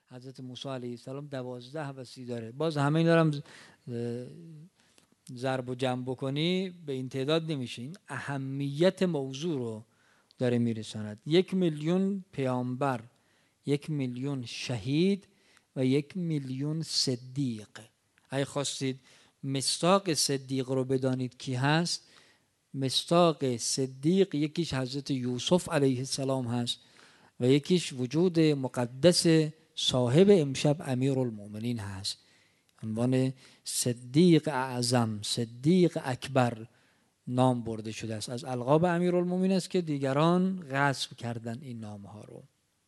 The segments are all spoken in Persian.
حضرت موسی علیه السلام 12 وصی داره. باز همه اینا رو هم ضرب و جمع بکنی به این تعداد نمیشه. این اهمیت موضوع رو داره میرساند. 1,000,000 پیامبر، 1,000,000 شهید و 1,000,000 صدیق. اگه خواستید مصداق صدیق رو بدانید کی هست، مصداق صدیق یکیش حضرت یوسف علیه السلام هست و یکیش وجود مقدس صاحب امشب امیرالمؤمنین هست. عنوان صدیق اعظم، صدیق اکبر نام برده شده است. از القاب امیرالمؤمنین است که دیگران غصب کردن این نامها رو.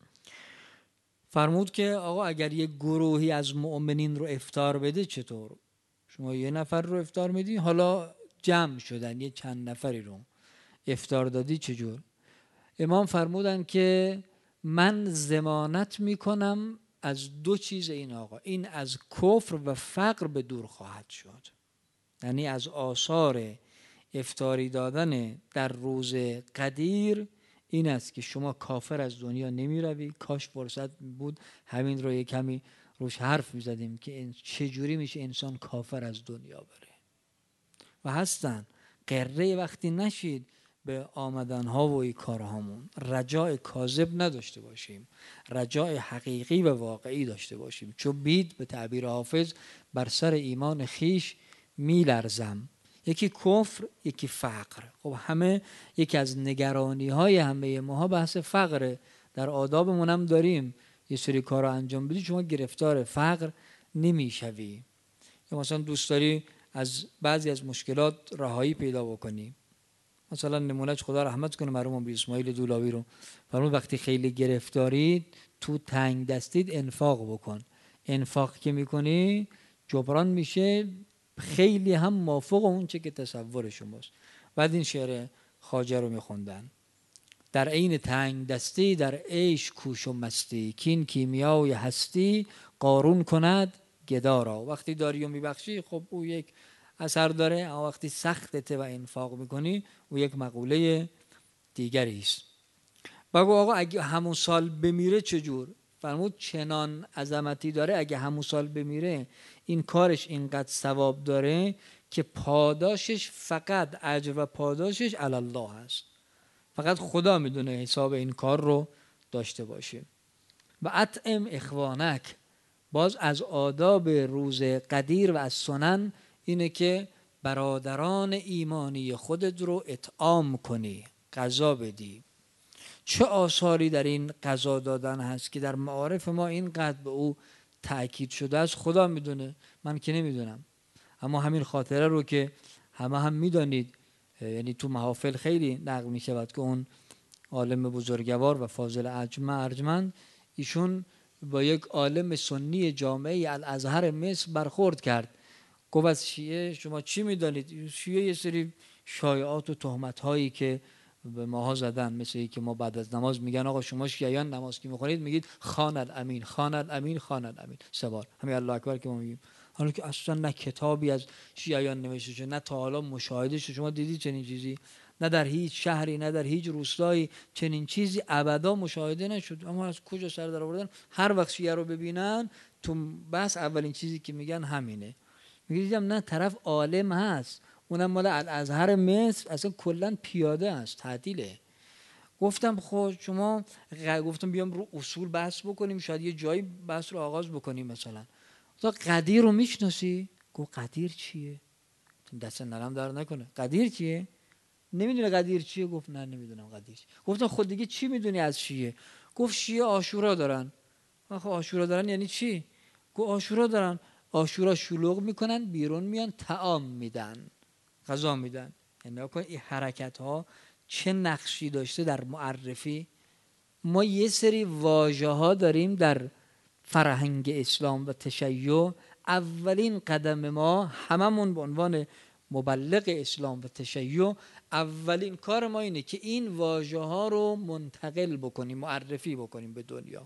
فرمود که آقا اگر یک گروهی از مؤمنین رو افطار بده چطور؟ شما یه نفر رو افطار میدی، حالا جمع شدن یه چند نفری رو افطار دادی، چجور؟ امام فرمودن که من ضمانت میکنم از دو چیز این آقا، این از کفر و فقر به دور خواهد شد. یعنی از آثار افطاری دادن در روز قدیر این است که شما کافر از دنیا نمی روی. کاش فرصت بود همین رو یک کمی روش حرف می زدیم که چجوری میشه انسان کافر از دنیا بره. و هستن قره وقتی نشید به آمدنها و ای کارهامون، رجاء کاذب نداشته باشیم، رجاء حقیقی و واقعی داشته باشیم. چون بید به تعبیر حافظ بر سر ایمان خیش می لرزم. یکی کفر، یکی فقر. خب همه یکی از نگرانی های همه ماها بحث فقره. در آدابمون هم داریم یه سری کار رو انجام بدی شما گرفتار فقر نمی شوی. یا مثلا دوست داری از بعضی از مشکلات رهایی پیدا بکنی. مثلا نمونهش خدا رحمت کنه مرحوم ابو اسماعیل دولابی رو، فرمود وقتی خیلی گرفتارید تو تنگ دستید انفاق بکن. انفاق که میکنی جبران میشه خیلی هم موافق اون چه که تصور شماست. بعد این شعر خواجه رو میخوندن: در عین تنگ دستی در عیش کوش و مستی، کین کیمیای هستی قارون کند گدا را. وقتی داری و میبخشی خب او یک اثر داره، اما وقتی سختته و انفاق میکنی او یک مقوله دیگری است. بگو آقا اگه همون سال بمیره چجور؟ فرمود چنان عظمتی داره اگه همون سال بمیره این کارش اینقدر ثواب داره که پاداشش فقط اجر و پاداشش علی الله هست. فقط خدا میدونه حساب این کار رو داشته باشیم. و اطعم اخوانک، باز از آداب روز قدیر و از سنن اینه که برادران ایمانی خودت رو اطعام کنی، غذا بدی. چه آثاری در این غذا دادن هست که در معارف ما اینقدر به او تأکید شده است خدا میدونه، من که نمیدونم. اما همین خاطره رو که همه هم میدانید، یعنی تو محافل خیلی نقل می شود که اون عالم بزرگوار و فاضل ارجمند ایشون با یک عالم سنی جامعه الازهر مصر برخورد کرد. گفت از شیعه شما چی میدانید؟ شیعه یه سری شایعات و تهمت هایی که به ماها زدن، مثل این که ما بعد از نماز میگن آقا شما شیعیان نماز که میخونید میگید خان الامین خان الامین خان الامین 3 بار، همین الله اکبر که ما میگیم، حالا که اصلا نه کتابی از شیعیان نوشته شده نه تا حالا مشاهده شده. شما دیدید چنین چیزی؟ نه در هیچ شهری نه در هیچ روستایی چنین چیزی ابدا مشاهده نشد. اما از کجا سر در آوردن؟ هر وقت شیعه رو ببینن تو بس اولین چیزی که میگن همینه. میگم نه طرف عالم هست، اونم مال الازهر مصر، اصلا کلا پیاده است، تعطیله. گفتم خب شما گفتم بیام رو اصول بحث بکنیم، شاید یه جایی بحث رو آغاز بکنیم. مثلا تو قدیر رو میشناسی؟ گفت قدیر چیه؟ دست نرم دار نکنه. قدیر چیه؟ نمیدونه قدیر چیه؟ گفت نه نمیدونم قدیر چیه. گفتم خود دیگه چی میدونی از شیعه؟ گفت شیعه عاشورا دارن. آخه عاشورا دارن یعنی چی؟ گفت عاشورا دارن، عاشورا شلوغ میکنن، بیرون میان طعام میدن، غذا میدن. یعنی این حرکت ها چه نقشی داشته در معرفی. ما یه سری واژه ها داریم در فرهنگ اسلام و تشیع. اولین قدم ما هممون به عنوان مبلغ اسلام و تشیع اولین کار ما اینه که این واژه ها رو منتقل بکنیم، معرفی بکنیم به دنیا.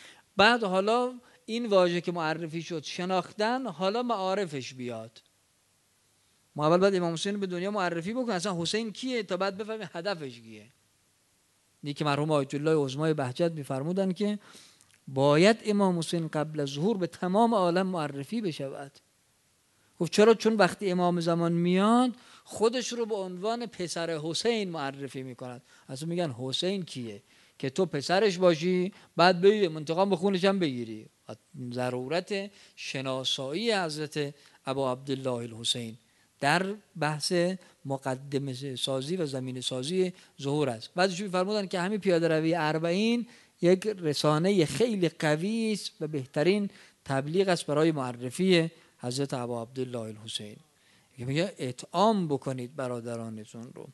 بعد حالا این واژه که معرفی شد شناختن، حالا معارفش بیاد. ما اول باید امام حسین به دنیا معرفی بکنیم اصلا حسین کیه تا بعد بفهمیم هدفش کیه. نیک مرحوم آیت الله عظمای بهجت میفرمودن که باید امام حسین قبل از ظهور به تمام عالم معرفی بشود. گفت چرا؟ چون وقتی امام زمان میاد خودش رو به عنوان پسر حسین معرفی میکند. اصلا میگن حسین کیه که تو پسرش باشی بعد بگی منتقام به خونش هم بگیری. ضرورت شناسایی حضرت ابا عبدالله الحسین در بحث مقدمه سازی و زمین سازی ظهور است. بعدش می‌فرمودن که همین پیاده روی اربعین یک رسانه خیلی قوی است و بهترین تبلیغ است برای معرفی حضرت ابا عبدالله الحسین. میگه اطعام بکنید برادرانتون رو.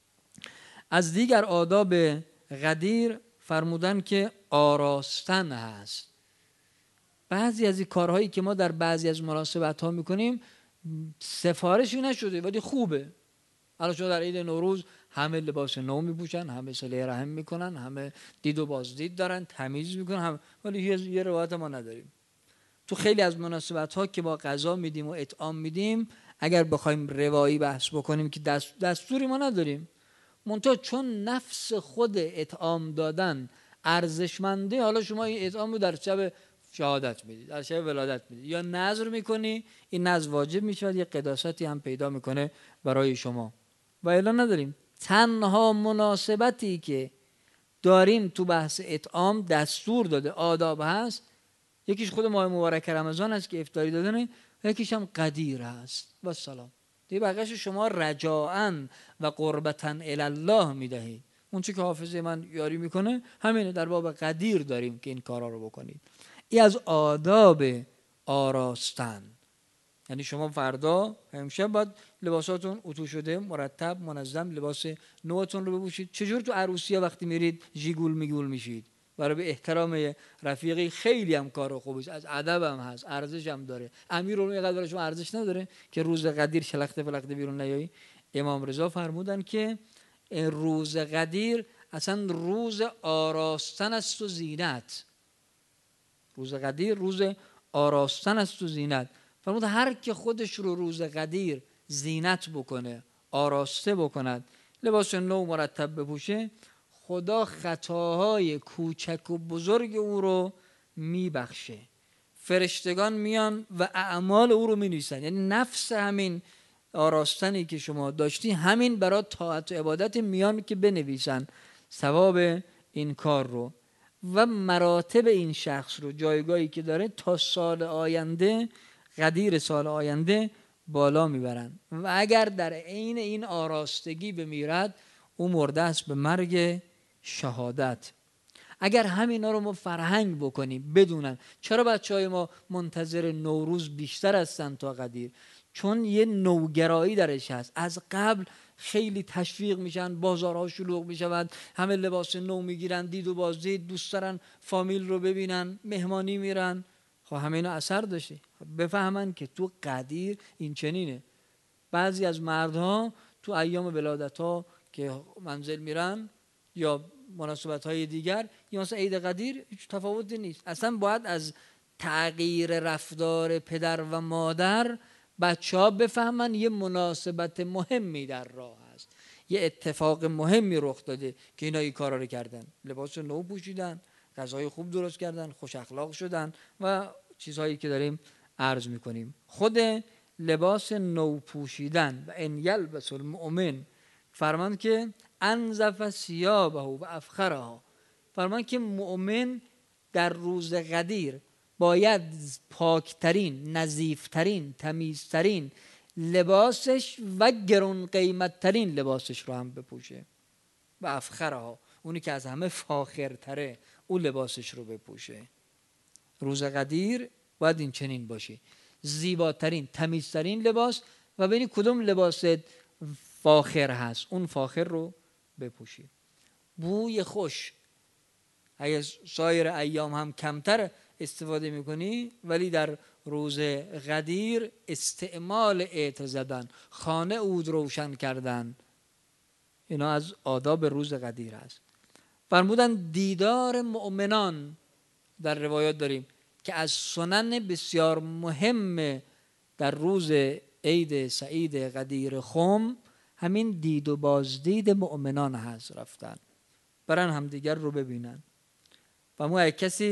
از دیگر آداب غدیر فرمودن که آراستن هست. بعضی از این کارهایی که ما در بعضی از مناسبت ها میکنیم سفارشی نشده ولی خوبه. الان شما در عید نوروز همه لباس نو میپوشن، همه صله رحم میکنن، همه دید و بازدید دارن، تمیز میکنن، ولی یه روایت ما نداریم. تو خیلی از مناسبت ها که با غذا میدیم و اطعام میدیم اگر بخوایم روایی بحث بکنیم که دستوری ما نداریم، منتها چون نفس خود اطعام دادن ارزشمنده، حالا شما این اطعام رو در شب شهادت میدید، در شب ولادت میدید یا نذر میکنی، این نذر واجب میشه، یه قداستی هم پیدا میکنه برای شما و الا نداریم. تنها مناسبتی که داریم تو بحث اطعام دستور داده آداب هست، یکیش خود ماه مبارک رمضان است که افطاری دادنه، یکیش هم قدیر هست و سلام. دیگه بقیه‌اش شما رجاءً و قربتاً الی الله میدهید. اون چی که حافظه من یاری میکنه همینه. در باب قدیر داریم که این کارا رو بکنید. این از آداب آراستن. یعنی شما فردا امشب باید لباساتون اتو شده مرتب منظم لباس نوتون رو بپوشید. چجور تو عروسی‌ها وقتی میرید جیگول میگول میشید؟ برای به احترام رفیقی خیلی هم کار خوبی است، از ادب هم هست، ارزش هم داره. امیر رو اینقدر شما ارزش نداره که روز قدیر شلخته فلخته بیرون نیایی؟ امام رضا فرمودن که روز قدیر اصلا روز آراستن است و زینت. روز قدیر روز آراستن است و زینت. فرمود هر که خودش رو روز قدیر زینت بکنه، آراسته بکند، لباس نو مرتب بپوشه، خدا خطاهای کوچک و بزرگ او رو میبخشه. فرشتگان میان و اعمال او رو مینویسن. یعنی نفس همین آراستنی که شما داشتی همین برای طاعت و عبادت میان که بنویسن ثواب این کار رو و مراتب این شخص رو، جایگاهی که داره تا سال آینده، قدیر سال آینده بالا میبرن. و اگر در عین این آراستگی بمیرد او مرده است به مرگ شهادت. اگر همینا رو ما فرهنگ بکنیم بدونن. چرا بچهای ما منتظر نوروز بیشتر هستن تا قدیر؟ چون یه نوگرایی درش هست. از قبل خیلی تشویق میشن، بازارها شلوغ میشود، همه لباس نو میگیرن، دید و بازدید، دوست دارن فامیل رو ببینن، مهمانی میرن. خب همه اینا اثر داشته. بفهمن که تو قدیر این چنینه. بعضی از مردها تو ایام ولادت ها که منزل میرن یا مناسبت های دیگر یا مثلا عید قدیر هیچ تفاوتی نیست. اصلا باید از تغییر رفتار پدر و مادر بچه ها بفهمن یه مناسبت مهمی در راه هست، یه اتفاق مهمی رخ داده که اینا این کارا رو کردن، لباس نو پوشیدن، غذای خوب درست کردن، خوش اخلاق شدن و چیزهایی که داریم عرض میکنیم. خود لباس نو پوشیدن و ان یلبس المؤمن، فرمان که انظف ثیابه و افخرها، فرمان که مؤمن در روز قدیر باید پاکترین، نظیفترین، تمیزترین لباسش و گران قیمتترین لباسش رو هم بپوشه. و افخرها، اونی که از همه فاخرتره، اون لباسش رو بپوشه. روز قدیر باید این چنین باشه، زیباترین، تمیزترین لباس و ببینی کدوم لباس فاخر هست اون فاخر رو بپوشی. بوی خوش اگه سایر ایام هم کمتر استفاده میکنی، ولی در روز قدیر استعمال عطر زدن، خانه عود روشن کردن، اینا از آداب روز قدیر هست. فرمودن دیدار مؤمنان، در روایات داریم که از سنن بسیار مهم در روز عید سعید قدیر خم همین دید و بازدید مؤمنان هست. رفتن برن همدیگر رو ببینن. و اگه کسی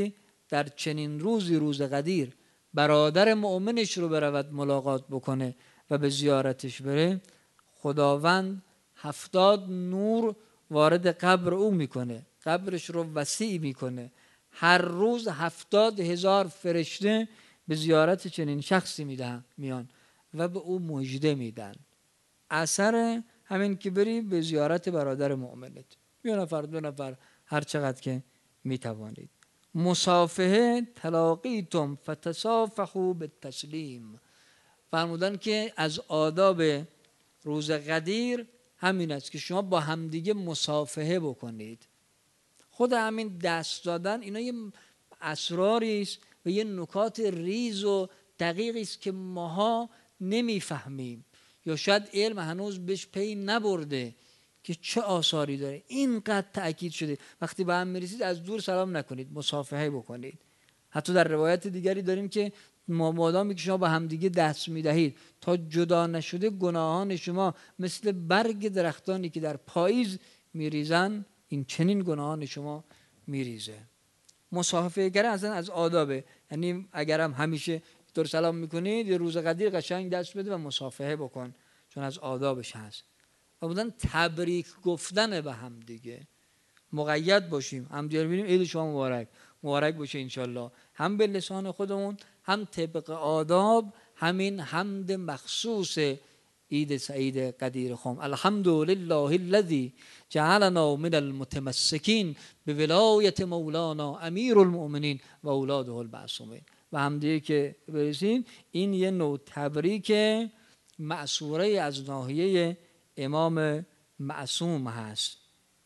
در چنین روزی، روز قدیر، برادر مؤمنش رو برود ملاقات بکنه و به زیارتش بره، خداوند 70 نور وارد قبر او میکنه، قبرش رو وسیع میکنه. هر روز 70,000 فرشته به زیارت چنین شخصی میان و به او مژده میدن. اثر همین که بری به زیارت برادر مؤمنت، 1 نفر 2 نفر هر چقدر که میتوانید. مصافحه، تلاقیتم فتصافحوا بالتسلیم. فرمودن که از آداب روز قدیر همین است که شما با همدیگه مصافحه بکنید. خود همین دست دادن اینا یه اسراری است و یه نکات ریز و دقیقی است که ماها نمیفهمیم یا شاید علم هنوز بهش پی نبرده که چه آثاری داره. اینقدر تأکید شده وقتی به هم میرسید از دور سلام نکنید، مصافحه بکنید. حتی در روایت دیگری داریم که مادامی که شما با همدیگه دست میدهید تا جدا نشده گناهان شما مثل برگ درختانی که در پاییز میریزن، این چنین گناهان شما میریزه. مصافحه کردن اصلا از آدابه. یعنی اگرم همیشه دور سلام میکنید، یه روز قدیر قشنگ دست بده و مصافحه بکن، چون از آدابش هست. و بودن تبریک گفتن به هم دیگه، مقید باشیم. هم دیگه ببینیم عید شما مبارک، مبارک باشه انشالله، هم به لسان خودمون، هم طبق آداب همین حمد مخصوص عید سعید قدیر خم. الحمدلله الذی جعلنا من المتمسکین به ولایت مولانا امیر المؤمنین و اولاده المعصومین. و همدیگه که برسیم، این یه نوع تبریک معصوره از ناحیه امام معصوم هست.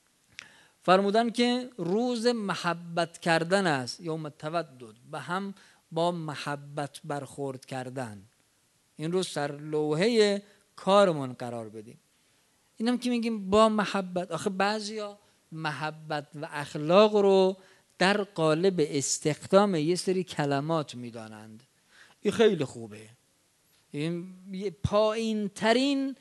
فرمودن که روز محبت کردن است، یوم تودد، به هم با محبت برخورد کردن. این روز سر لوحه کارمون قرار بدیم. اینم که میگیم با محبت، آخه بعضیا محبت و اخلاق رو در قالب استخدام یه سری کلمات میدانند. این خیلی خوبه. این پایین ترین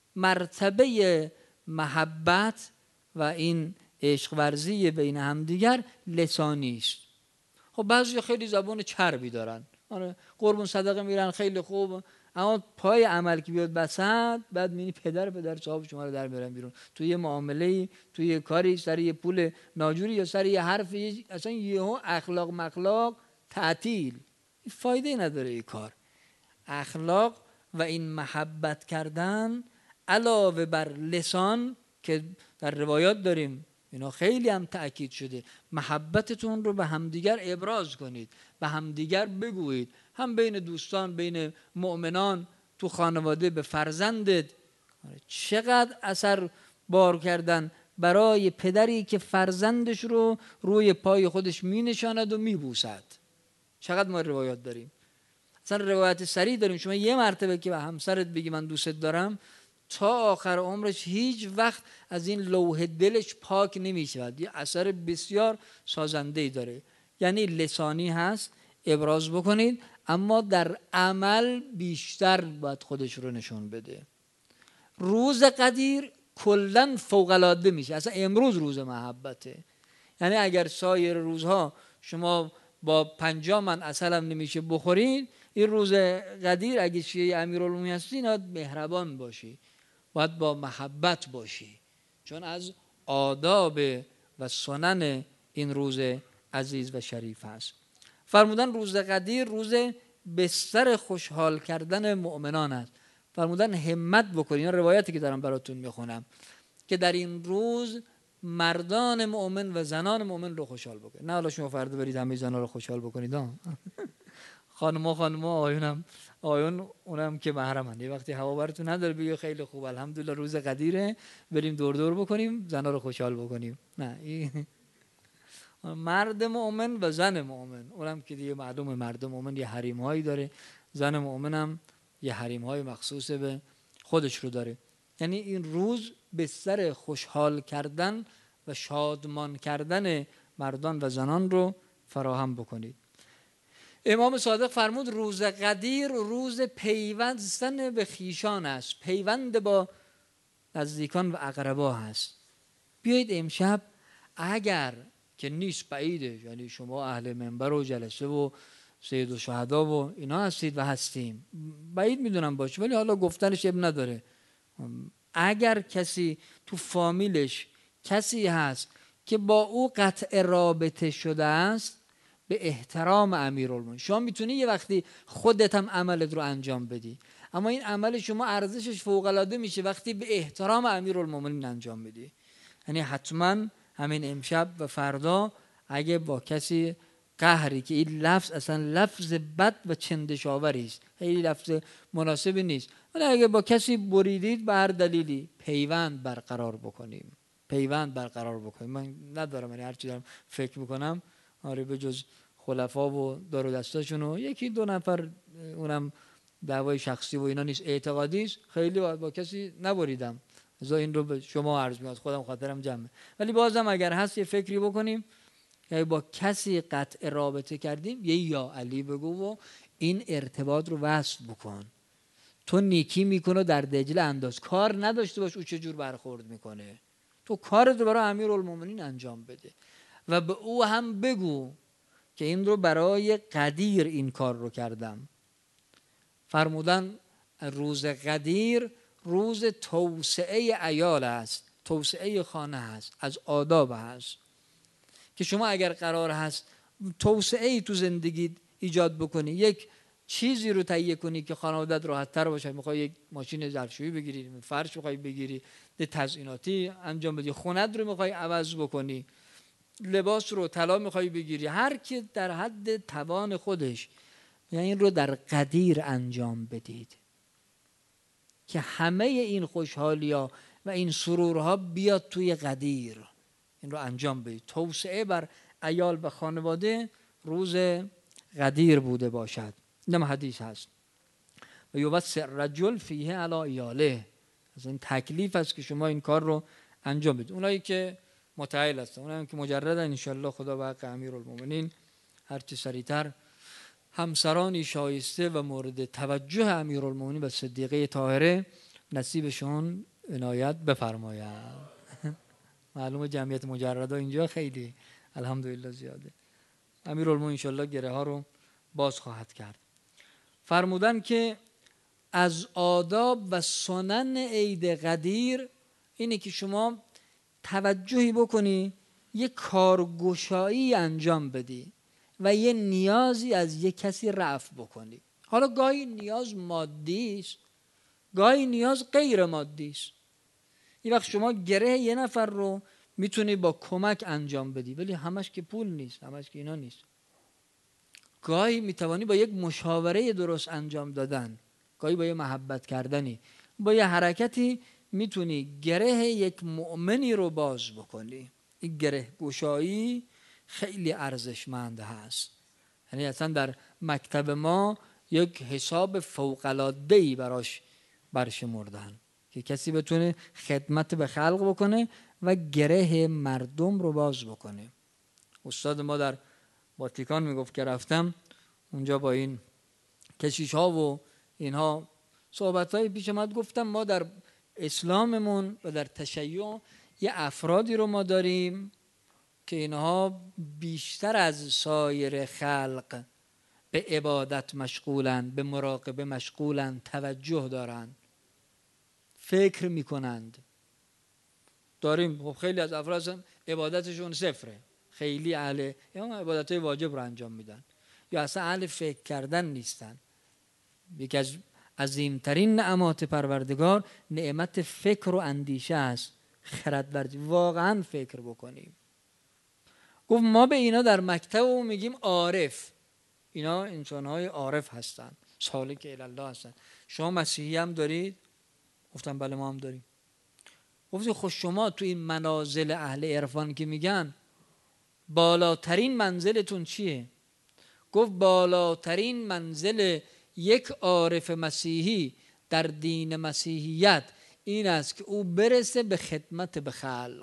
مرتبه محبت و این عشق ورزی بین همدیگر لسانی است. خب بعضی خیلی زبان چربی دارن، آره قربون صدقه میرن خیلی خوب، اما پای عمل که بیاد بسط، بعد میبینی پدر صاحب شما رو در میارن بیرون، توی یه معامله، توی یه کاری، سر یه پول ناجوری یا سر یه حرف، اصلا یهو اخلاق مخلاق تعطیل. فایده نداره این کار. اخلاق و این محبت کردن علاوه بر لسان که در روایات داریم، اینا خیلی هم تأکید شده، محبتتون رو به همدیگر ابراز کنید، به همدیگر بگویید، هم بین دوستان، بین مؤمنان، تو خانواده، به فرزندت. چقدر اثر بار کردن برای پدری که فرزندش رو روی پای خودش می نشاند و می بوسد. چقدر ما روایات داریم. اصلا روایت صریح داریم، شما یه مرتبه که به همسرت بگی من دوستت دارم، تا آخر عمرش هیچ وقت از این لوح دلش پاک نمی شود. یه اثر بسیار سازنده‌ای داره. یعنی لسانی هست، ابراز بکنید، اما در عمل بیشتر باید خودش رو نشون بده. روز قدیر کلن فوق‌العاده میشه. اصلا امروز روز محبته. یعنی اگر سایر روزها شما با 50 من عسل هم نمیشه بخورید، این روز قدیر اگه شیعه امیرالمومنین هستی باید مهربان باشی، باید با محبت باشی، چون از آداب و سنن این روز عزیز و شریف هست. فرمودن روز قدیر روز بستر خوشحال کردن مؤمنان است. فرمودن همت بکنید. این روایتی که دارم براتون میخونم که در این روز مردان مؤمن و زنان مؤمن رو خوشحال بکنید. نه حالا شما فردا برید همه زنان رو خوشحال بکنید، خانم آقایون اونم که محرمن. یه وقتی هوا براتون نداره بگید خیلی خوب الحمدلله روز قدیره، بریم دور بکنیم زنا رو خوشحال بکنیم. نه، مرد مؤمن و زن مؤمن، اونم که دیگه معلومه مرد مؤمن یه حریم هایی داره، زن مؤمن هم یه حریم های مخصوص به خودش رو داره. یعنی این روز بستر خوشحال کردن و شادمان کردن مردان و زنان رو فراهم بکنید. امام صادق فرمود روز قدیر روز پیوستن به خیشان است، پیوند با نزدیکان و اقربا هست. بیایید امشب اگر که نیست، بعیده. یعنی شما اهل منبر و جلسه و سید الشهدا و اینا هستید و هستیم، بعید میدونم باشه، ولی حالا گفتنش اب نداره. اگر کسی تو فامیلش کسی هست که با او قطع رابطه شده است، به احترام امیرالمومنین شما میتونی یه وقتی خودت هم عملت رو انجام بدی، اما این عمل شما ارزشش فوق العاده میشه وقتی به احترام امیرالمومنین انجام بدی. یعنی حتما همین امشب و فردا اگه با کسی قهری، که این لفظ اصلا لفظ بد و چندشاوری است، خیلی لفظ مناسبی نیست، ولی اگه با کسی بریدید به هر دلیلی پیوند برقرار بکنیم، پیوند برقرار بکنیم. من ندارم، یعنی هرچی دارم فکر میکنم، آره به جز خلفا و دار و دستاشون و یکی دو نفر، اونم دعوای شخصی و اینا نیست، اعتقادی است، خیلی با کسی نبریدم، از این رو به شما عرض میاد، خودم خاطرم جمعه. ولی بازم اگر هست یه فکری بکنیم، یعنی با کسی قطع رابطه کردیم یه یا علی بگو و این ارتباط رو وصل بکن. تو نیکی میکنه در دجله انداز، کار نداشته باش او چه جور برخورد میکنه، تو کارت رو برای امیرالمومنین انجام بده و به او هم بگو که این رو برای قدیر این کار رو کردم. فرمودن روز قدیر روز توسعه عیال است، توسعه خانه هست، از آداب هست که شما اگر قرار هست توسعه تو زندگی ایجاد بکنی، یک چیزی رو تهیه کنی که خانوادت راحت تر باشه، میخوای یک ماشین ظرفشویی بگیری، فرش میخوای بگیری، تزییناتی انجام بدی، خونت رو میخوای عوض بکنی، لباس رو طلا میخوای بگیری، هر کی در حد توان خودش، یعنی این رو در قدیر انجام بدید که همه این خوشحالی‌ها و این سرورها بیاد توی قدیر. این رو انجام بدید. توسعه بر عیال و خانواده روز قدیر بوده باشد. اینم حدیث هست. و یوسع الرجل فیه علی عیاله، از این تکلیف است که شما این کار رو انجام بدید. اونایی که متعهل هستن، اونایی که مجردن، ان شاء الله خدا به حق امیرالمومنین هرچه سریعتر همسرانی شایسته و مورد توجه امیرالمومنین و صدیقه طاهره نصیبشون عنایت بفرماید. معلومه جمعیت مجردا اینجا خیلی الحمدلله زیاده. امیرالمومنین ان شاء الله گره ها رو باز خواهد کرد. فرمودن که از آداب و سنن عید قدیر اینه که شما توجهی بکنی، یک کارگشایی انجام بدی و یه نیازی از یک کسی رفع بکنی. حالا گاهی نیاز مادی است، گاهی نیاز غیر مادی است. این وقت شما گره یه نفر رو میتونی با کمک انجام بدی، ولی همش که پول نیست، همش که اینا نیست. گاهی میتوانی با یک مشاوره درست انجام دادن، گاهی با یه محبت کردنی، با یه حرکتی میتونی گره یک مؤمنی رو باز بکنی. این گره گشایی خیلی ارزشمند هست. یعنی اصلا در مکتب ما یک حساب فوق‌العاده‌ای براش برشمردن که کسی بتونه خدمت به خلق بکنه و گره مردم رو باز بکنه. استاد ما در واتیکان میگفت که رفتم اونجا با این کشیش ها و اینها صحبت های پیش آمد، گفتم ما در اسلاممون و در تشیع یه افرادی رو ما داریم که اینها بیشتر از سایر خلق به عبادت مشغولند، به مراقبه مشغولند، توجه دارند، فکر میکنند. داریم خب خیلی از افراد عبادتشون صفره، خیلی اهل عبادتهای واجب رو انجام میدن یا اصلا اهل فکر کردن نیستن. یکی از عظیمترین نعمات پروردگار نعمت فکر و اندیشه است، خردورزی، واقعا فکر بکنیم. گفت ما به اینا در مکتب میگیم عارف، اینا انسانهای عارف هستن، سالک الله هستن. شما مسیحی هم دارید؟ گفتم بله ما هم داریم. گفت خب شما تو این منازل اهل عرفان که میگن بالاترین منزلتون چیه؟ گفت بالاترین منزل یک عارف مسیحی در دین مسیحیت این است که او برسه به خدمت به خلق،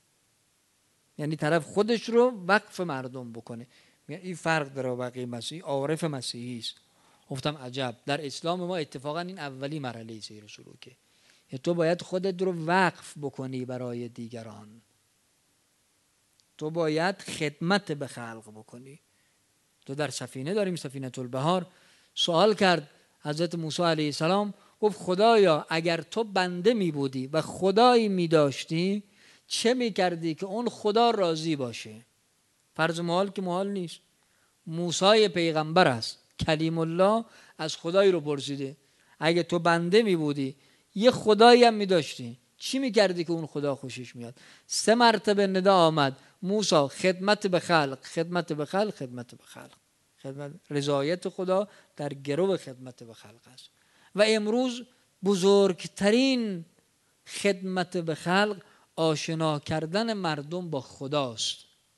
یعنی طرف خودش رو وقف مردم بکنه. این فرق داره بقیه مسیحی، عارف مسیحی است. گفتم عجب، در اسلام ما اتفاقا این اولی مرحله سیر سلوکه، تو باید خودت رو وقف بکنی برای دیگران. تو باید خدمت به خلق بکنی. تو در سفینه داریم، سفینه البحار، سوال کرد حضرت موسی علیه السلام، گفت خدایا اگر تو بنده می بودی و خدایی می داشتی چه می کردی که اون خدا راضی باشه؟ فرض محال که محال نیست. موسی پیغمبر است، کلیم الله، از خدایی رو پرسیده اگه تو بنده می بودی یه خدایی هم می داشتی چی می کردی که اون خدا خوشش میاد؟ 3 مرتبه ندا آمد موسی خدمت به خلق، خدمت به خلق، خدمت به خلق. خدمت، رضایت خدا در گرو خدمت به خلق است. و امروز بزرگترین خدمت به خلق آشنا کردن مردم با خداست.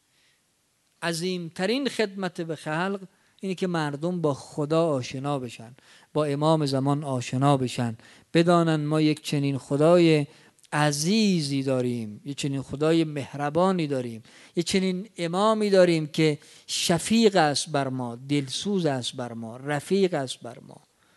عظیمترین خدمت به خلق اینه که مردم با خدا آشنا بشن، با امام زمان آشنا بشن، بدانن ما یک چنین خدای عزیزی داریم، یک چنین خدای مهربانی داریم، یک چنین امامی داریم که شفیق است بر ما، دلسوز است بر ما، رفیق است بر ما.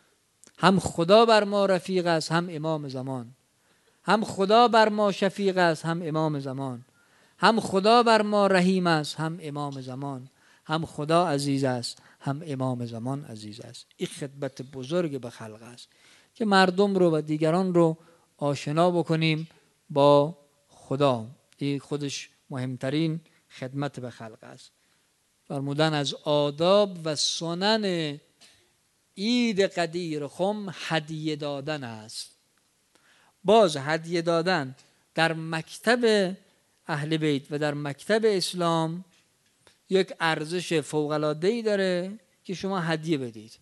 هم خدا بر ما رفیق است، هم امام زمان. هم خدا بر ما شفیق است، هم امام زمان. هم خدا بر ما رحیم است، هم امام زمان. هم خدا عزیز است، هم امام زمان عزیز است. این خدمت بزرگ به خلق است که مردم رو و دیگران رو آشنا بکنیم با خدا. این خودش مهمترین خدمت به خلق است. فرمودن از آداب و سنن عید قدیر خم هدیه دادن است. باز هدیه دادن در مکتب اهل بیت و در مکتب اسلام یک ارزش فوق‌العاده‌ای داره که شما هدیه بدید.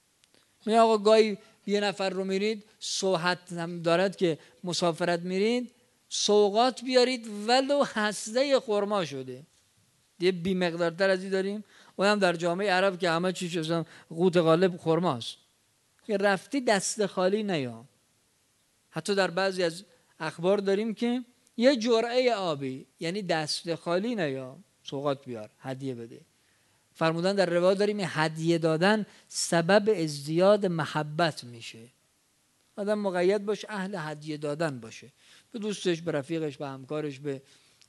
می آقا گاهی یه نفر رو میرید سوحت هم دارد که مسافرت میرید سوغات بیارید ولو هسته خرما شده. یه بی مقدارتر از این داریم اونم در جامعه عرب که همه چیز شدن قوت غالب خرماست. که رفتی دست خالی نیا. حتی در بعضی از اخبار داریم که یه جرعه آبی یعنی دست خالی نیا، سوغات بیار هدیه بده. فرمودن در روایات داریم هدیه دادن سبب ازدیاد محبت میشه. آدم مقید باشه اهل هدیه دادن باشه، به دوستش، به رفیقش، به همکارش، به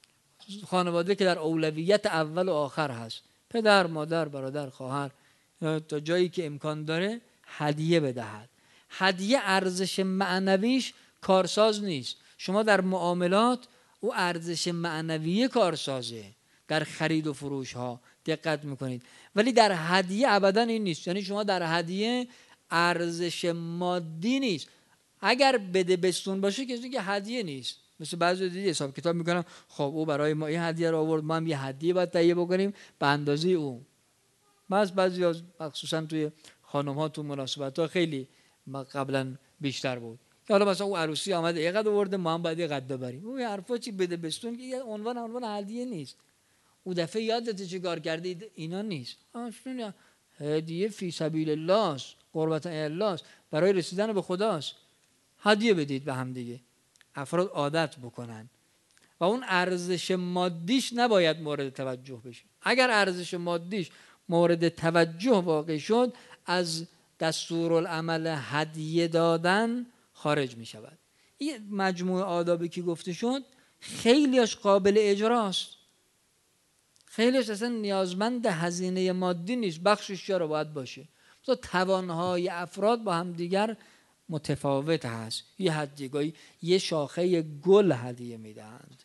خانواده که در اولویت اول و آخر هست، پدر، مادر، برادر، خواهر، تا جایی که امکان داره هدیه بدهد. هدیه ارزش معنویش کارساز نیست. شما در معاملات او ارزش معنوی کارسازه، در خرید و فروش ها دقت میکنید، ولی در هدیه ابدا این نیست. یعنی شما در هدیه ارزش مادی نیست. اگر بده بستون باشه کسی که هدیه نیست. مثل بعضی دیدی حساب کتاب میکنم خب او برای ما این هدیه رو آورد، ما هم یه هدیه باید تهیه بکنیم به اندازه او. بعضی مخصوصا توی خانم ها تو مناسبت ها خیلی قبلا بیشتر بود که حالا مثلا او عروسی آمده اینقدر آورده ما هم باید اینقدر ببریم. اون حرفا چی بده بستون که یه عنوان هدیه نیست. او دفعه یادت چه کار کردید اینا نیست. اصلا هدیه فی سبیل الله است، قربت الله است، برای رسیدن به خداست. هدیه بدید به هم دیگه. افراد عادت بکنن و اون ارزش مادیش نباید مورد توجه بشه. اگر ارزش مادیش مورد توجه واقع شد از دستورالعمل هدیه دادن خارج می شود. این مجموعه آدابی که گفته شد خیلیش قابل اجراست، خیلیش اصلا نیازمند هزینه مادی نیست، بخشش چرا باید باشه. تو توانهای افراد با هم دیگر متفاوت هست. یه هدیه‌گاهی یه شاخه گل هدیه میدهند.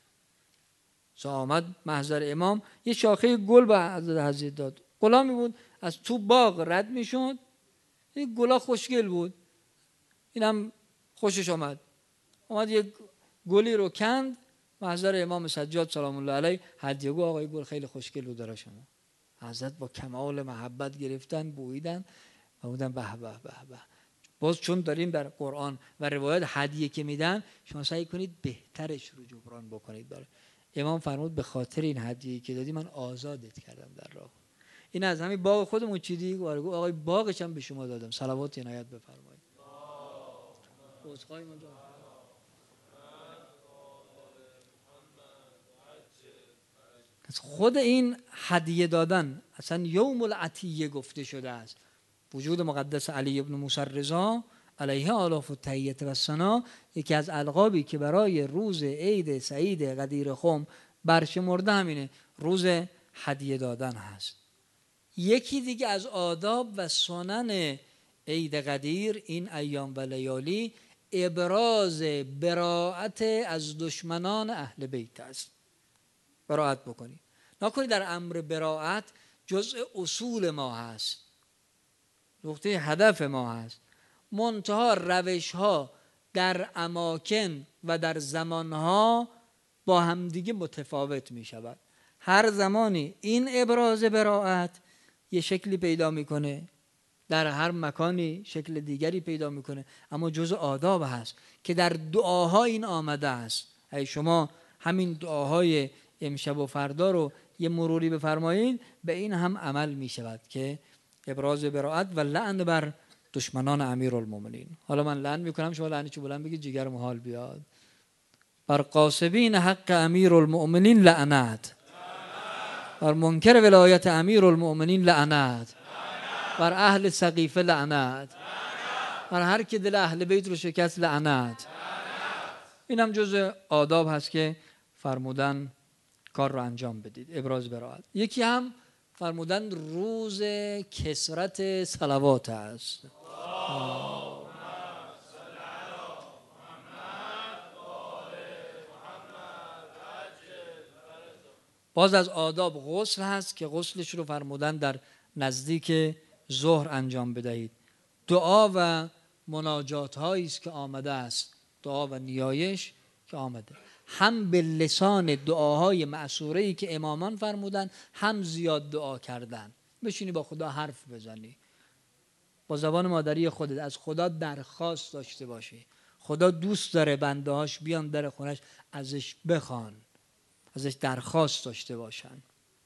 آمد محضر امام یه شاخه گل به حضرت داد. غلامی بود از تو باغ رد میشد، این گلا خوشگل بود، اینم خوشش آمد یه گلی رو کند محضر امام سجاد سلام الله علیه هدیه گو آقای گل خیلی خوشگل بود داره شما. حضرت با کمال محبت گرفتن بویدن و بودن به به به به. باز چون داریم در قرآن و روایات هدیه که میدن شما سعی کنید بهترش رو جبران بکنید. داره امام فرمود به خاطر این هدیه‌ای که دادی من آزادت کردم در راه. این از همین باغ خودمون چیدی آقای باغش هم به شما دادم. صلوات عنایت بفرمایید. خود این هدیه دادن اصلا یوم العطیه گفته شده است. وجود مقدس علی ابن موسی رضا علیه آلاف التحیة و ثنا یکی از القابی که برای روز عید سعید قدیر خم برشمرده همینه. روز هدیه دادن هست. یکی دیگه از آداب و سنن عید قدیر این ایام و لیالی ابراز براءت از دشمنان اهل بیت است. براءت بکنید. نکنید در امر براءت جزء اصول ما هست، نقطه هدف ما هست، منتها روش ها در اماکن و در زمان ها با همدیگه متفاوت می شود. هر زمانی این ابراز براءت یه شکلی پیدا میکنه، در هر مکانی شکل دیگری پیدا میکنه، اما جزء آداب هست که در دعاها این آمده است. اگه شما همین دعاهای امشب و فردا رو یه مروری بفرمایید، به این هم عمل میشود که ابراز براءت و لعن بر دشمنان امیرالمومنین. حالا من لعن میکنم، شما لعنتشو بلند بگید جگر محال بیاد. بر قاسبین حق امیرالمومنین لعنت، بر منکر ولایت امیرالمومنین لعنت، بر اهل سقیفه لعنت، بر هر کی دل اهل بیت رو شکست لعنت. این هم جزء آداب هست که فرمودن کار رو انجام بدید، ابراز براءت. یکی هم فرمودن روز کثرت صلوات است. باز از آداب غسل هست که غسلش رو فرمودن در نزدیک ظهر انجام بدهید. دعا و مناجات هایی است که آمده است، دعا و نیایش که آمده، هم به لسان دعاهای مأثوره‌ای که امامان فرمودن، هم زیاد دعا کردن. بشینی با خدا حرف بزنی، با زبان مادری خودت از خدا درخواست داشته باشی. خدا دوست داره بنده هاش بیان در خونش ازش بخوان، ازش درخواست داشته باشن.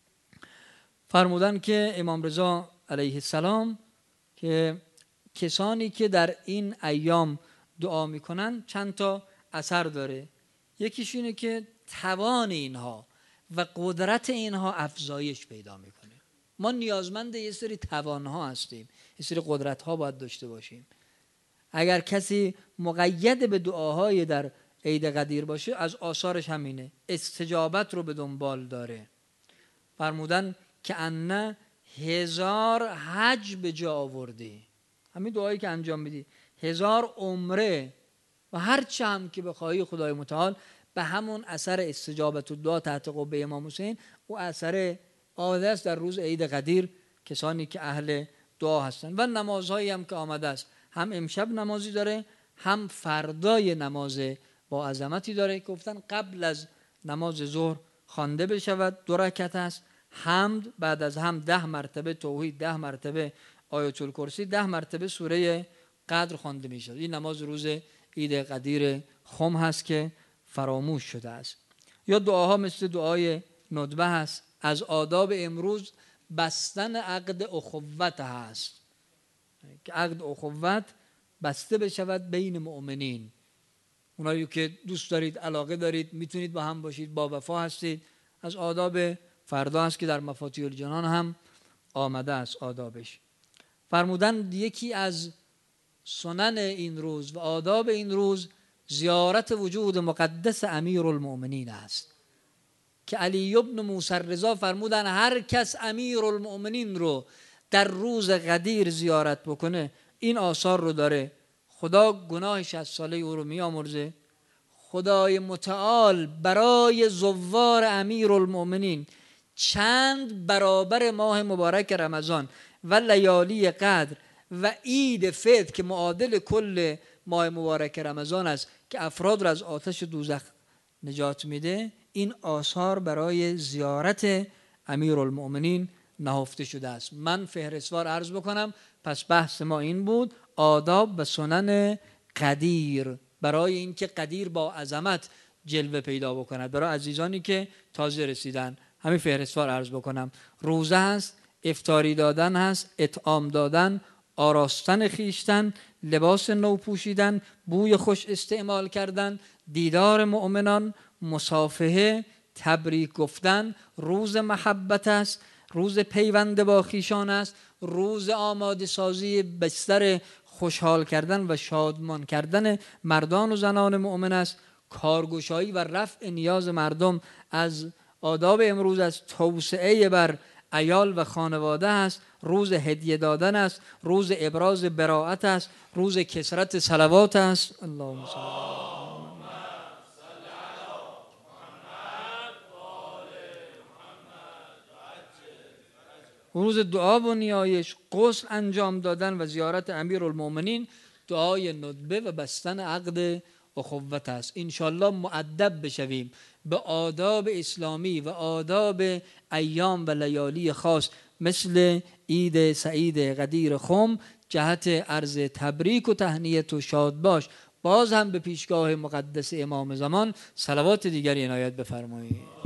فرمودن که امام رضا علیه السلام که کسانی که در این ایام دعا میکنن چند تا اثر داره. یکیش اینه که توان اینها و قدرت اینها افزایش پیدا میکنه. ما نیازمند یه سری توانها هستیم، یه سری قدرتها باید داشته باشیم. اگر کسی مقید به دعاهای در عید قدیر باشه، از آثارش همینه، استجابت رو به دنبال داره. فرمودن که انه 1000 حج به جا آوردی، همین دعایی که انجام میدی، 1000 عمره و هر چه هم که بخواهی خدای متعال به همون اثر استجابت الدعا تحت قبه امام حسین، او اثر آمده است در روز عید قدیر کسانی که اهل دعا هستن. و نمازهایی هم که آمده است، هم امشب نمازی داره، هم فردای نماز با عظمتی داره که گفتن قبل از نماز ظهر خوانده بشود، 2 رکعت است. حمد، بعد از هم 10 مرتبه توحید، 10 مرتبه آیت الکرسی، 10 مرتبه سوره قدر خوانده میشد. این نماز روز عید قدیر خم هست که فراموش شده است. یا دعاها مثل دعای ندبه هست. از آداب امروز بستن عقد اخوت هست که عقد اخوت بسته بشود بین مؤمنین. اونایی که دوست دارید، علاقه دارید، میتونید با هم باشید، با وفا هستید. از آداب فردا هست که در مفاتیح الجنان هم آمده است آدابش. فرمودن یکی از سنن این روز و آداب این روز زیارت وجود مقدس امیرالمؤمنین است که علی ابن موسی رضا فرمودن هر کس امیرالمؤمنین رو در روز قدیر زیارت بکنه این آثار رو داره. خدا گناه 60 ساله او رو میامرزه. خدای متعال برای زوار امیرالمؤمنین چند برابر ماه مبارک رمضان و لیالی قدر و عید فطر که معادل کل ماه مبارک رمضان است که افراد را از آتش دوزخ نجات میده، این آثار برای زیارت امیرالمؤمنین نهفته شده است. من فهرستوار عرض بکنم. پس بحث ما این بود، آداب و سنن قدیر، برای اینکه قدیر با عظمت جلوه پیدا بکند. برای عزیزانی که تازه رسیدن همین فهرستوار عرض بکنم. روزه هست، افطاری دادن هست، اطعام دادن، آراستن خیشتن، لباس نو پوشیدن، بوی خوش استعمال کردن، دیدار مؤمنان، مصافحه، تبریک گفتن. روز محبت است، روز پیوند با خیشان است، روز آماده سازی بستر خوشحال کردن و شادمان کردن مردان و زنان مؤمن است. کارگشایی و رفع نیاز مردم از آداب امروز از توسعه بر عیال و خانواده است، روز هدیه دادن است، روز ابراز براءت است، روز کثرت صلوات است. اللهم صل روز دعا و نیایش، غسل انجام دادن و زیارت امیرالمؤمنین، دعای ندبه و بستن عقد اخوت است. انشالله مؤدب بشویم به آداب اسلامی و آداب ایام و لیالی خاص مثل عید سعید قدیر خم، جهت عرض تبریک و تهنیت و شاد باش. باز هم به پیشگاه مقدس امام زمان صلوات دیگری عنایت بفرمایید.